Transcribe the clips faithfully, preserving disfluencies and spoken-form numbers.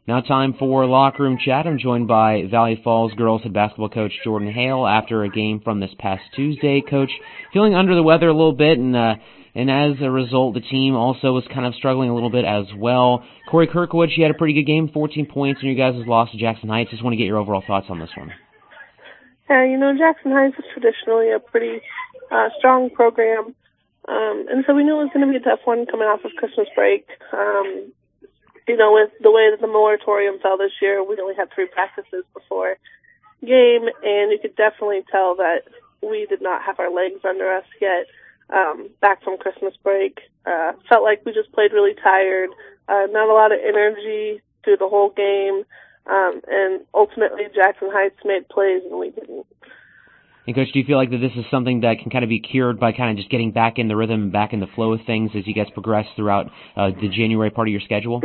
Now time for Locker Room Chat. I'm joined by Valley Falls girls head basketball coach Jordan Hale after a game from this past Tuesday. Coach, feeling under the weather a little bit, and uh, and as a result, the team also was kind of struggling a little bit as well. Corey Kirkwood, she had a pretty good game, fourteen points, and you guys' lost to Jackson Heights. Just want to get your overall thoughts on this one. Yeah, you know, Jackson Heights is traditionally a pretty uh, strong program, um, and so we knew it was going to be a tough one coming off of Christmas break. Um, You know, with the way that the moratorium fell this year, we only had three practices before game, and you could definitely tell that we did not have our legs under us yet um, back from Christmas break. Uh, felt like we just played really tired, uh, not a lot of energy through the whole game, um, and ultimately Jackson Heights made plays and we didn't. And, Coach, do you feel like that this is something that can kind of be cured by kind of just getting back in the rhythm and back in the flow of things as you guys progress throughout uh, the January part of your schedule?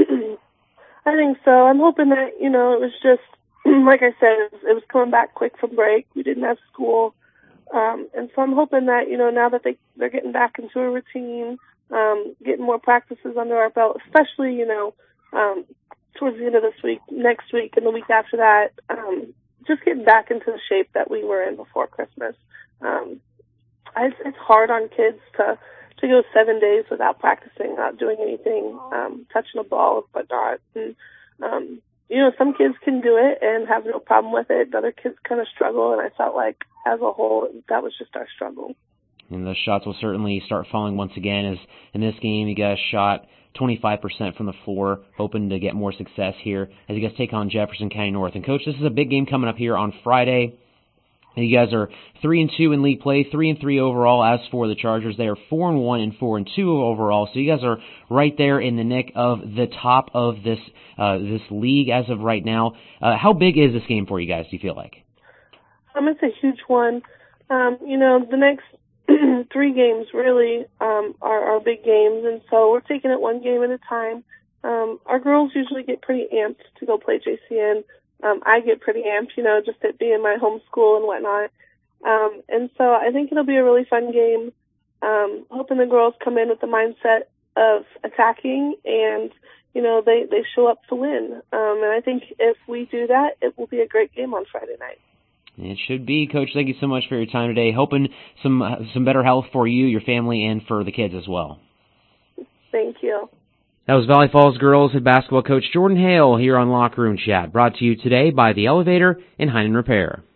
I think so. I'm hoping that, you know, it was just, like I said, it was, it was coming back quick from break. We didn't have school. Um, and so I'm hoping that, you know, now that they, they're getting back into a routine, um, getting more practices under our belt, especially, you know, um, towards the end of this week, next week, and the week after that, um, just getting back into the shape that we were in before Christmas. Um, I, it's hard on kids to to go seven days without practicing, not doing anything, um, touching a ball or whatnot. And, um, you know, some kids can do it and have no problem with it. Other kids kind of struggle, and I felt like as a whole that was just our struggle. And the shots will certainly start falling once again, as in this game you guys shot twenty-five percent from the floor, hoping to get more success here as you guys take on Jefferson County North. And, Coach, this is a big game coming up here on Friday. And you guys are three and two in league play, three and three overall. As for the Chargers, they are four and one and four and two overall. So you guys are right there in the nick of the top of this uh, this league as of right now. Uh, how big is this game for you guys? Do you feel like? Um, it's a huge one. Um, you know, the next three games really um, are, are big games, and so we're taking it one game at a time. Um, our girls usually get pretty amped to go play J C N. Um, I get pretty amped, you know, just at being my home school and whatnot. Um, and so I think it'll be a really fun game. Um, hoping the girls come in with the mindset of attacking and, you know, they, they show up to win. Um, and I think if we do that, it will be a great game on Friday night. It should be. Coach, thank you so much for your time today. Hoping some, uh, some better health for you, your family, and for the kids as well. Thank you. That was Valley Falls girls head basketball coach Jordan Hale here on Locker Room Chat, brought to you today by The Elevator and Heinen Repair.